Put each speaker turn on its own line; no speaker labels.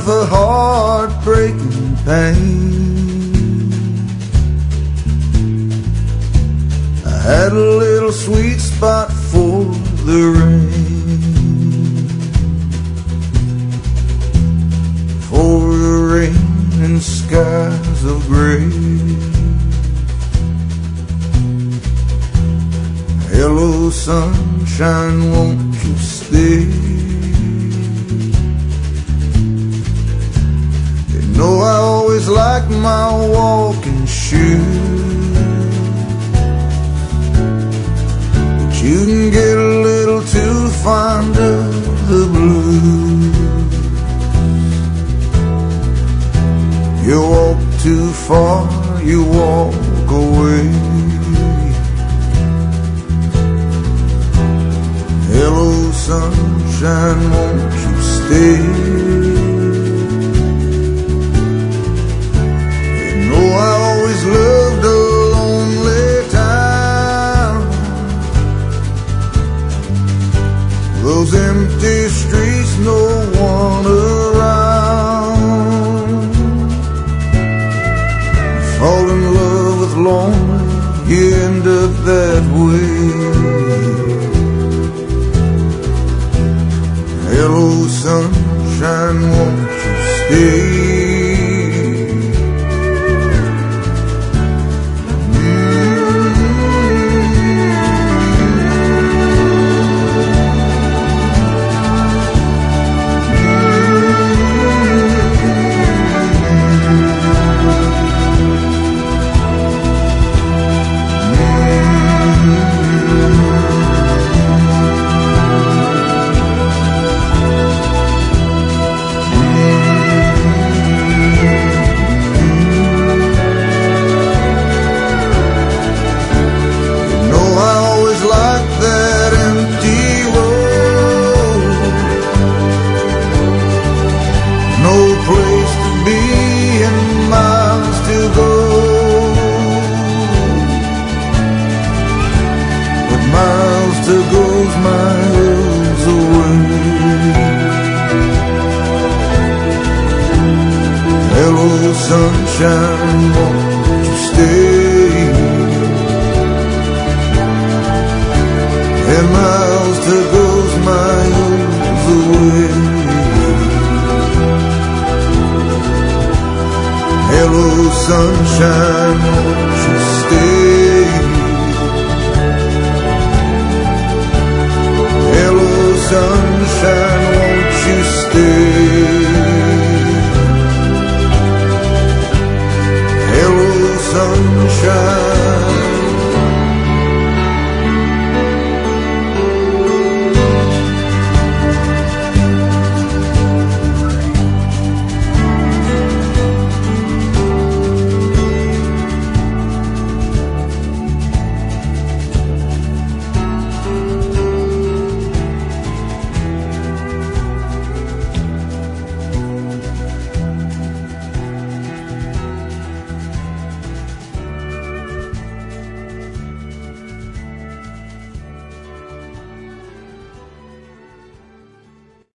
of a heartbreaking pain. I had a little sweet spot for the rain, for the rain and skies of gray. Hello sunshine, won't you stay? You know I always like my walking shoes, but you can get a little too fond of the blues. You walk too far, you walk away. Hello sunshine, won't you stay? You know I always loved a lonely town, those empty streets, no one around. Fall in love with lonely, you end up that way. Hello sunshine, won't you stay? Sunshine, won't you stay? And miles to goes miles away. Hello sunshine,